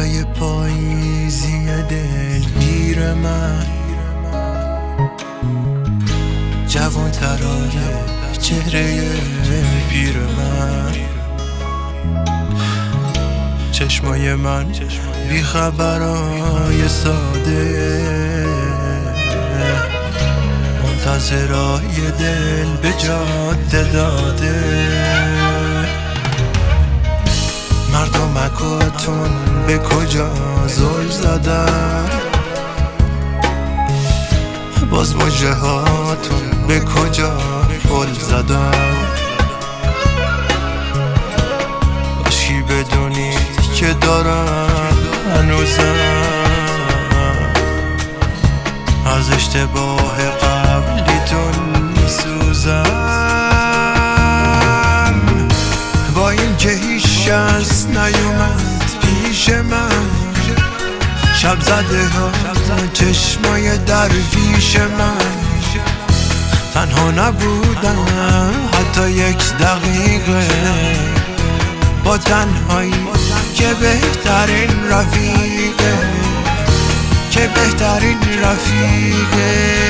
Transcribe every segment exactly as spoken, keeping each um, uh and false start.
ابرای پاییزی دلگیر من، جوان ترانه چهره پیر من، چشمای من بی خبرای ساده، منتظرای دل به جاده داده. مردمکاتون به کجا زل زدن، باز مژه هاتون به کجا گل زدن. کاشکی بدونید که دارم هنوزم از اشتباه قبلیتون میسوزم. با این که هیچ کس نیومد پیش من، شب زده ها چشمای درویش من، تنها نبودم حتی یک دقیقه با تنهایی که بهترین رفیقه، که بهترین رفیقه.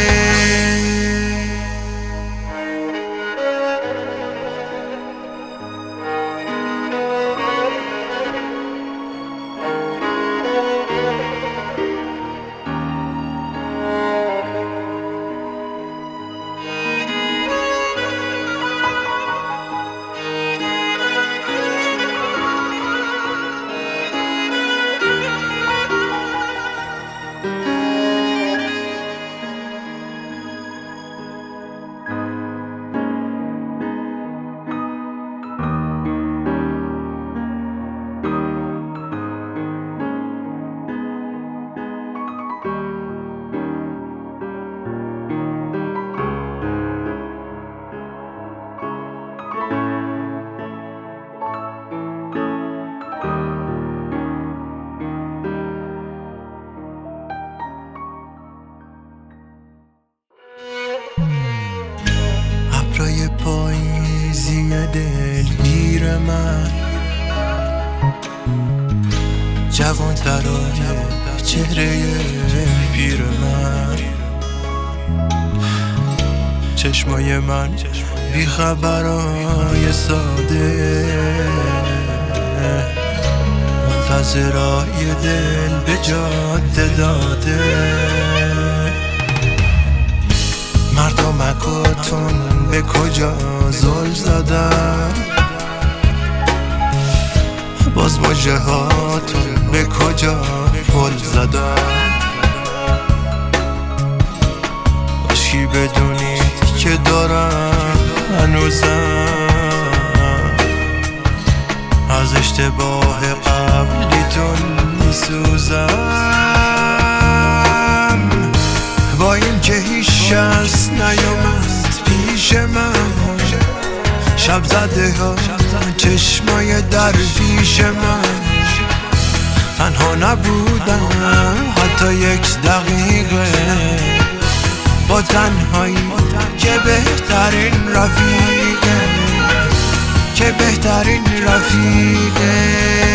ابرای پاییزی دلگیر من، جوان ترانه چهره پیر من، چشمای من بی خبرای ساده، منتظرای دل به جاده داده. مردمکاتون به کجا زل زدن، باز مژه هاتون به کجا گل زدن. کاشکی بدونید که دارم هنوزم از اشتباه قبلیتون میسوزم. با این که هیچ کس نیومد پیش من، شب زده ها چشمای درویش من، تنها نبودم حتی یک دقیقه با تنهایی که بهترین رفیقه، که بهترین رفیقه.